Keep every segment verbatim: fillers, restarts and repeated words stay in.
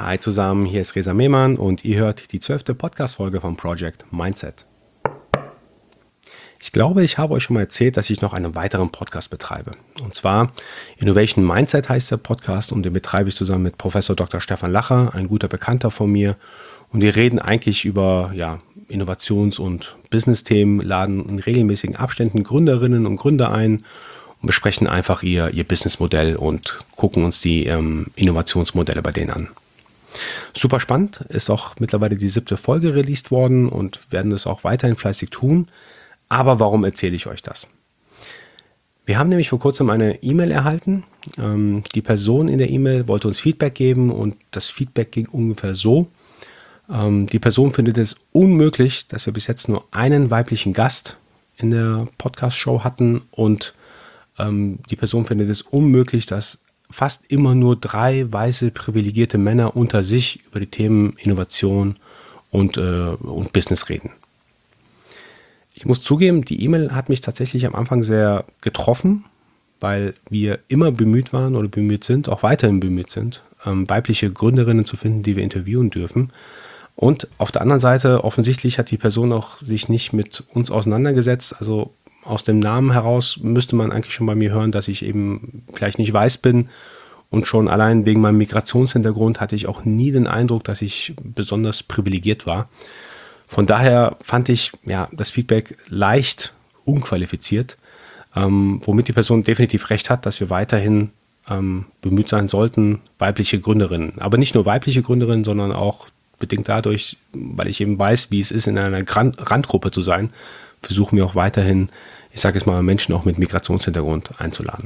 Hi zusammen, hier ist Reza Mehman und ihr hört die zwölfte Podcast-Folge vom Project Mindset. Ich glaube, ich habe euch schon mal erzählt, dass ich noch einen weiteren Podcast betreibe. Und zwar Innovation Mindset heißt der Podcast und den betreibe ich zusammen mit Professor Doktor Stefan Lacher, ein guter Bekannter von mir. Und wir reden eigentlich über ja, Innovations- und Business-Themen, laden in regelmäßigen Abständen Gründerinnen und Gründer ein und besprechen einfach ihr, ihr Businessmodell und gucken uns die ähm, Innovationsmodelle bei denen an. Super spannend, ist auch mittlerweile die siebte Folge released worden und werden es auch weiterhin fleißig tun. Aber warum erzähle ich euch das? Wir haben nämlich vor kurzem eine E-Mail erhalten. Ähm, die Person in der E-Mail wollte uns Feedback geben und das Feedback ging ungefähr so. Ähm, die Person findet es unmöglich, dass wir bis jetzt nur einen weiblichen Gast in der Podcast-Show hatten und ähm, die Person findet es unmöglich, dass fast immer nur drei weiße privilegierte Männer unter sich über die Themen Innovation und, äh, und Business reden. Ich muss zugeben, die E-Mail hat mich tatsächlich am Anfang sehr getroffen, weil wir immer bemüht waren oder bemüht sind, auch weiterhin bemüht sind, ähm, weibliche Gründerinnen zu finden, die wir interviewen dürfen. Und auf der anderen Seite, offensichtlich hat die Person auch sich nicht mit uns auseinandergesetzt. Also aus dem Namen heraus müsste man eigentlich schon bei mir hören, dass ich eben vielleicht nicht weiß bin. Und schon allein wegen meinem Migrationshintergrund hatte ich auch nie den Eindruck, dass ich besonders privilegiert war. Von daher fand ich ja, das Feedback leicht unqualifiziert, ähm, womit die Person definitiv recht hat, dass wir weiterhin ähm, bemüht sein sollten, weibliche Gründerinnen. Aber nicht nur weibliche Gründerinnen, sondern auch bedingt dadurch, weil ich eben weiß, wie es ist, in einer Gran- Randgruppe zu sein, versuchen wir auch weiterhin, ich sage jetzt mal, Menschen auch mit Migrationshintergrund einzuladen.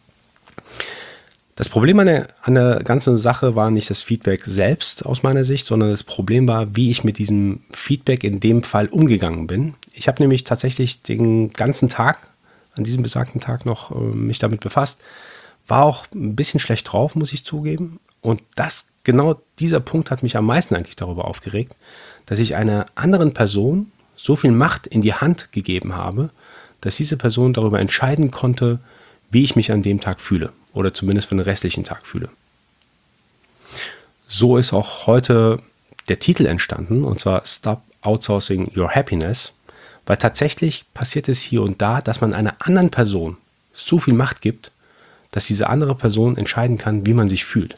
Das Problem an der, an der ganzen Sache war nicht das Feedback selbst aus meiner Sicht, sondern das Problem war, wie ich mit diesem Feedback in dem Fall umgegangen bin. Ich habe nämlich tatsächlich den ganzen Tag, an diesem besagten Tag noch äh, mich damit befasst, war auch ein bisschen schlecht drauf, muss ich zugeben. Und das, genau dieser Punkt hat mich am meisten eigentlich darüber aufgeregt, dass ich einer anderen Person so viel Macht in die Hand gegeben habe, dass diese Person darüber entscheiden konnte, wie ich mich an dem Tag fühle oder zumindest für den restlichen Tag fühle. So ist auch heute der Titel entstanden, und zwar Stop Outsourcing Your Happiness, weil tatsächlich passiert es hier und da, dass man einer anderen Person so viel Macht gibt, dass diese andere Person entscheiden kann, wie man sich fühlt.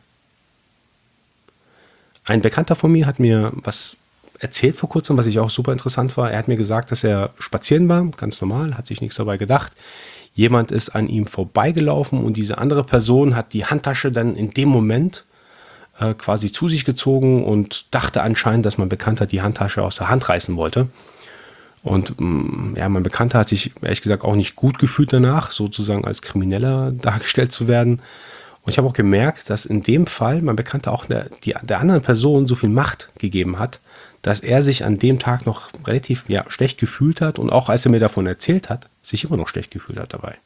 Ein Bekannter von mir hat mir was erzählt vor kurzem, was ich auch super interessant war. Er hat mir gesagt, dass er spazieren war, ganz normal, hat sich nichts dabei gedacht. Jemand ist an ihm vorbeigelaufen und diese andere Person hat die Handtasche dann in dem Moment äh, quasi zu sich gezogen und dachte anscheinend, dass mein Bekannter die Handtasche aus der Hand reißen wollte. Und mh, ja, mein Bekannter hat sich ehrlich gesagt auch nicht gut gefühlt danach, sozusagen als Krimineller dargestellt zu werden. Und ich habe auch gemerkt, dass in dem Fall mein Bekannter auch der, die, der anderen Person so viel Macht gegeben hat, dass er sich an dem Tag noch relativ ja, schlecht gefühlt hat und auch als er mir davon erzählt hat, sich immer noch schlecht gefühlt hat dabei.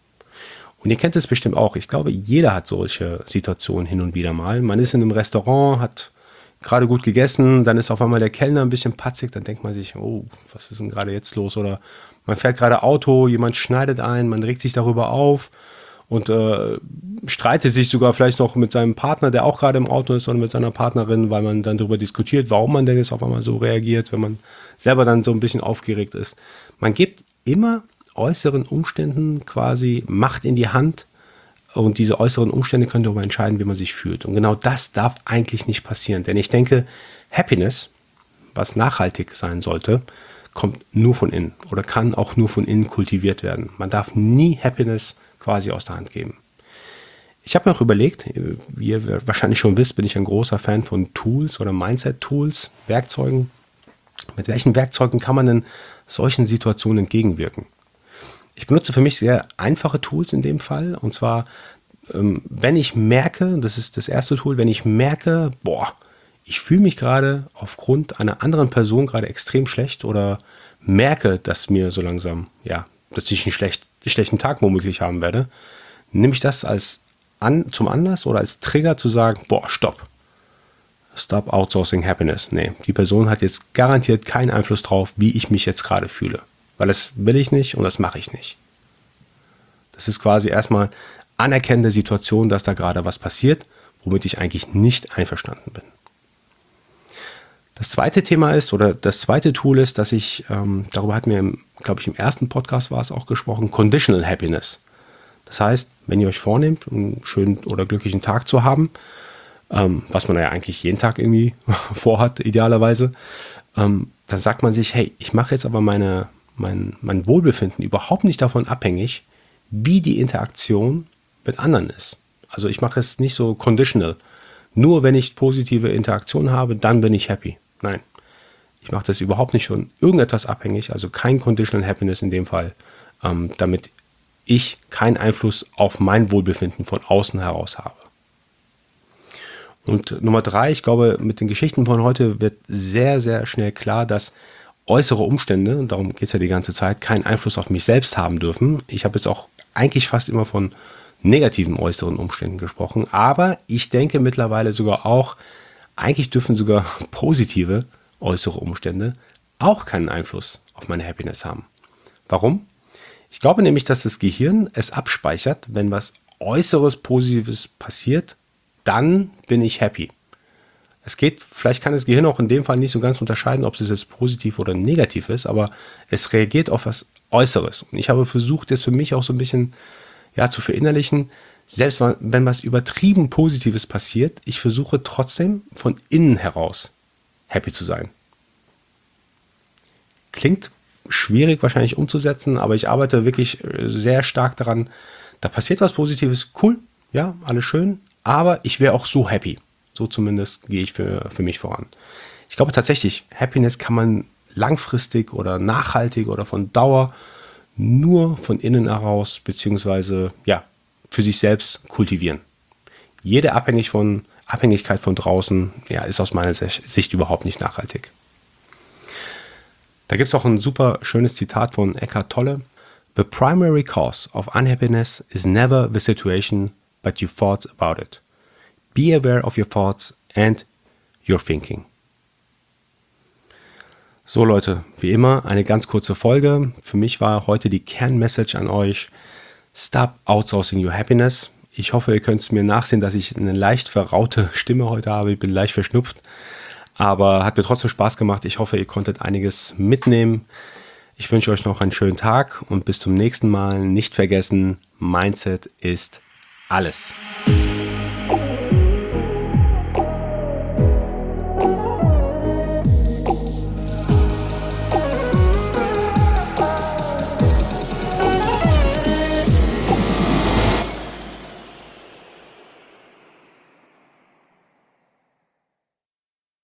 Und ihr kennt es bestimmt auch. Ich glaube, jeder hat solche Situationen hin und wieder mal. Man ist in einem Restaurant, hat gerade gut gegessen, dann ist auf einmal der Kellner ein bisschen patzig, dann denkt man sich, oh, was ist denn gerade jetzt los? Oder man fährt gerade Auto, jemand schneidet ein, man regt sich darüber auf und äh, streitet sich sogar vielleicht noch mit seinem Partner, der auch gerade im Auto ist, oder mit seiner Partnerin, weil man dann darüber diskutiert, warum man denn jetzt auf einmal so reagiert, wenn man selber dann so ein bisschen aufgeregt ist. Man gibt immer äußeren Umständen quasi Macht in die Hand und diese äußeren Umstände können darüber entscheiden, wie man sich fühlt. Und genau das darf eigentlich nicht passieren, denn ich denke, Happiness, was nachhaltig sein sollte, kommt nur von innen oder kann auch nur von innen kultiviert werden. Man darf nie Happiness quasi aus der Hand geben. Ich habe mir auch überlegt, wie ihr wahrscheinlich schon wisst, bin ich ein großer Fan von Tools oder Mindset-Tools, Werkzeugen. Mit welchen Werkzeugen kann man denn solchen Situationen entgegenwirken? Ich benutze für mich sehr einfache Tools in dem Fall. Und zwar, ähm, wenn ich merke, das ist das erste Tool, wenn ich merke, boah, ich fühle mich gerade aufgrund einer anderen Person gerade extrem schlecht oder merke, dass mir so langsam, ja, dass ich einen schlecht, schlechten Tag womöglich haben werde, nehme ich das als an, zum Anlass oder als Trigger zu sagen, boah, stopp. Stop Outsourcing Happiness. Nee, die Person hat jetzt garantiert keinen Einfluss drauf, wie ich mich jetzt gerade fühle. Weil das will ich nicht und das mache ich nicht. Das ist quasi erstmal anerkennende Situation, dass da gerade was passiert, womit ich eigentlich nicht einverstanden bin. Das zweite Thema ist, oder das zweite Tool ist, dass ich, ähm, darüber hatten wir, glaube ich, im ersten Podcast war es auch gesprochen, Conditional Happiness. Das heißt, wenn ihr euch vornehmt, einen schönen oder glücklichen Tag zu haben, ähm, was man ja eigentlich jeden Tag irgendwie vorhat, idealerweise, ähm, dann sagt man sich, hey, ich mache jetzt aber meine, mein, mein Wohlbefinden überhaupt nicht davon abhängig, wie die Interaktion mit anderen ist. Also ich mache es nicht so conditional. Nur wenn ich positive Interaktion habe, dann bin ich happy. Nein, ich mache das überhaupt nicht von irgendetwas abhängig, also kein conditional happiness in dem Fall, ähm, damit ich keinen Einfluss auf mein Wohlbefinden von außen heraus habe. Und Nummer drei, ich glaube, mit den Geschichten von heute wird sehr, sehr schnell klar, dass äußere Umstände, und darum geht es ja die ganze Zeit, keinen Einfluss auf mich selbst haben dürfen. Ich habe jetzt auch eigentlich fast immer von negativen äußeren Umständen gesprochen, aber ich denke mittlerweile sogar auch, eigentlich dürfen sogar positive äußere Umstände auch keinen Einfluss auf meine Happiness haben. Warum? Ich glaube nämlich, dass das Gehirn es abspeichert, wenn was Äußeres Positives passiert, dann bin ich happy. Es geht, vielleicht kann das Gehirn auch in dem Fall nicht so ganz unterscheiden, ob es jetzt positiv oder negativ ist, aber es reagiert auf was Äußeres. Und ich habe versucht, jetzt für mich auch so ein bisschen ja, zu verinnerlichen, selbst wenn was übertrieben Positives passiert, ich versuche trotzdem von innen heraus happy zu sein. Klingt schwierig wahrscheinlich umzusetzen, aber ich arbeite wirklich sehr stark daran, da passiert was Positives, cool, ja, alles schön, aber ich wäre auch so happy. So zumindest gehe ich für, für mich voran. Ich glaube tatsächlich, Happiness kann man langfristig oder nachhaltig oder von Dauer nur von innen heraus beziehungsweise ja, für sich selbst kultivieren. Jede Abhängig von, Abhängigkeit von draußen ja, ist aus meiner Sicht überhaupt nicht nachhaltig. Da gibt es auch ein super schönes Zitat von Eckhart Tolle. The primary cause of unhappiness is never the situation, but your thoughts about it. Be aware of your thoughts and your thinking. So Leute, wie immer eine ganz kurze Folge. Für mich war heute die Kernmessage an euch: Stop outsourcing your happiness. Ich hoffe, ihr könnt es mir nachsehen, dass ich eine leicht verraute Stimme heute habe. Ich bin leicht verschnupft, aber hat mir trotzdem Spaß gemacht. Ich hoffe, ihr konntet einiges mitnehmen. Ich wünsche euch noch einen schönen Tag und bis zum nächsten Mal. Nicht vergessen, Mindset ist alles.